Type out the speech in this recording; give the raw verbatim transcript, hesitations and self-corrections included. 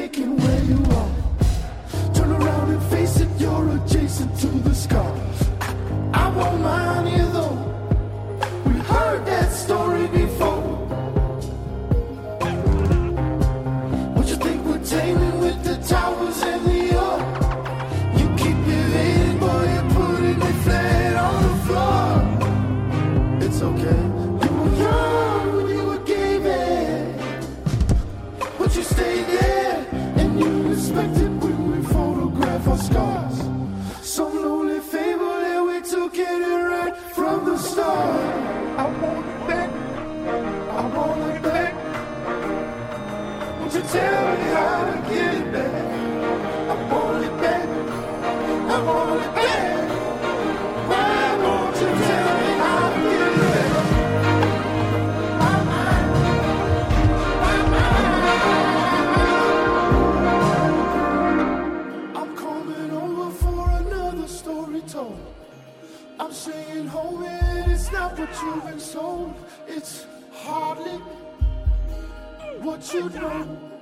taken where you are. Turn around and face it, you're adjacent to the scars. I won't mind you though, we heard that story before. What you think we're taming with the towers and the earth? You keep your head, boy, you're putting it flat on the floor. It's okay, you were young, you were gaming, but you stayed there, and you respected when we photograph our scars. Some lonely fable that we took it right from the start. I want it back, I want it back. Won't you tell me how to get it back? I want it back, I want it back. Why won't you tell me how to get it back? My mind, my mind. I'm coming over for another story told. I'm saying home and it's not what you've been sold. It's hardly what you know.